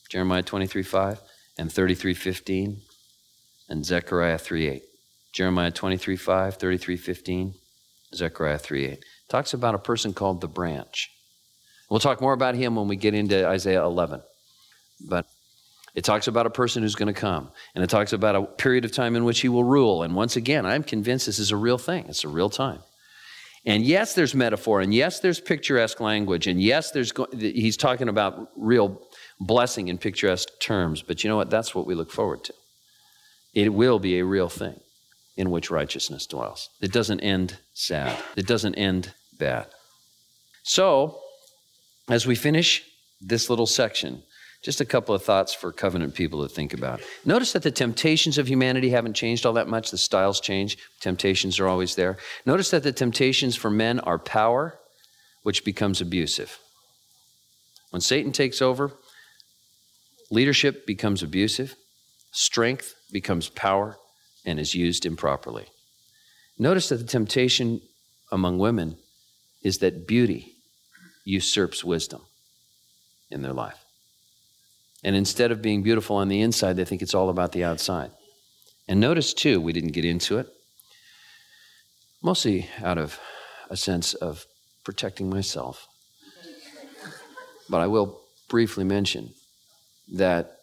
and 33:15, and Zechariah 3:8. Jeremiah 23:5, 33:15, Zechariah 3:8. Talks about a person called the branch. We'll talk more about him when we get into Isaiah 11. But it talks about a person who's going to come. And it talks about a period of time in which he will rule. And once again, I'm convinced this is a real thing. It's a real time. And yes, there's metaphor. And yes, there's picturesque language. And yes, he's talking about real blessing in picturesque terms. But you know what? That's what we look forward to. It will be a real thing in which righteousness dwells. It doesn't end sad. It doesn't end bad. So, as we finish this little section, just a couple of thoughts for covenant people to think about. Notice that the temptations of humanity haven't changed all that much. The styles change. Temptations are always there. Notice that the temptations for men are power, which becomes abusive. When Satan takes over, leadership becomes abusive. Strength becomes power and is used improperly. Notice that the temptation among women is that beauty usurps wisdom in their life. And instead of being beautiful on the inside, they think it's all about the outside. And notice too, we didn't get into it, mostly out of a sense of protecting myself. But I will briefly mention that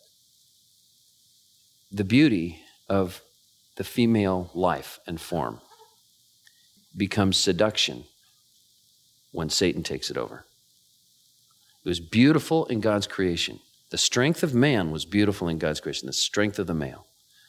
the beauty of the female life and form becomes seduction when Satan takes it over. It was beautiful in God's creation. The strength of man was beautiful in God's creation, the strength of the male.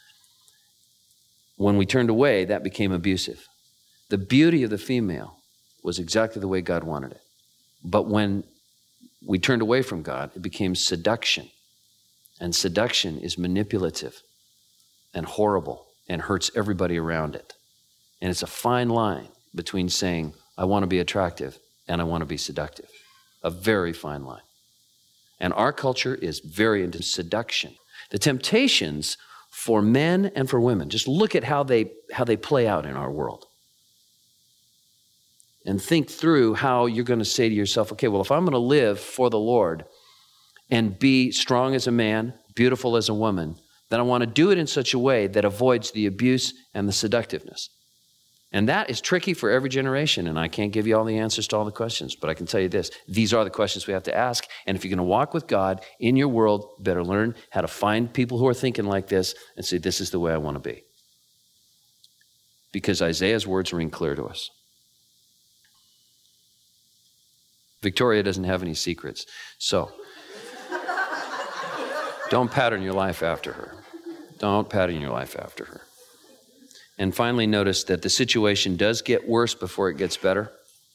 When we turned away, that became abusive. The beauty of the female was exactly the way God wanted it. But when we turned away from God, it became seduction. And seduction is manipulative and horrible and hurts everybody around it. And it's a fine line between saying, I want to be attractive and I want to be seductive. A very fine line. And our culture is very into seduction. The temptations for men and for women, just look at how they play out in our world. And think through how you're going to say to yourself, okay, well, if I'm going to live for the Lord and be strong as a man, beautiful as a woman, then I want to do it in such a way that avoids the abuse and the seductiveness. And that is tricky for every generation, and I can't give you all the answers to all the questions, but I can tell you this. These are the questions we have to ask, and if you're going to walk with God in your world, you better learn how to find people who are thinking like this and say, this is the way I want to be. Because Isaiah's words ring clear to us. Victoria doesn't have any secrets, so don't pattern your life after her. Don't pattern your life after her. And finally, notice that the situation does get worse before it gets better,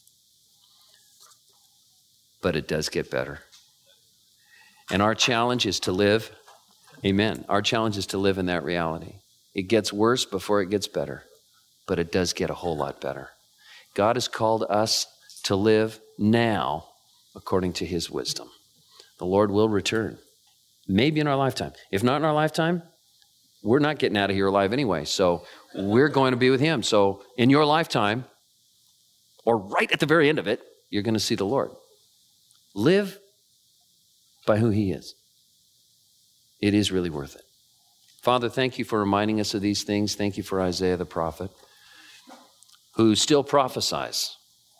but it does get better. And our challenge is to live, amen, our challenge is to live in that reality. It gets worse before it gets better, but it does get a whole lot better. God has called us to live now according to his wisdom. The Lord will return, maybe in our lifetime. If not in our lifetime, we're not getting out of here alive anyway, so we're going to be with him. So in your lifetime, or right at the very end of it, you're going to see the Lord. Live by who he is. It is really worth it. Father, thank you for reminding us of these things. Thank you for Isaiah the prophet, who still prophesies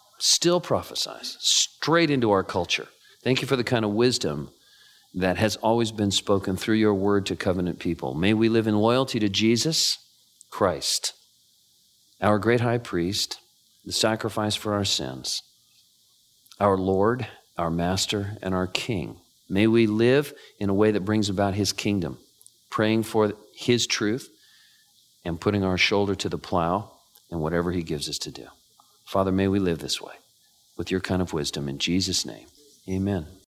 straight into our culture. Thank you for the kind of wisdom that has always been spoken through your word to covenant people. May we live in loyalty to Jesus Christ, our great high priest, the sacrifice for our sins, our Lord, our Master, and our King. May we live in a way that brings about his kingdom, praying for his truth and putting our shoulder to the plow in whatever he gives us to do. Father, may we live this way with your kind of wisdom. In Jesus' name, amen.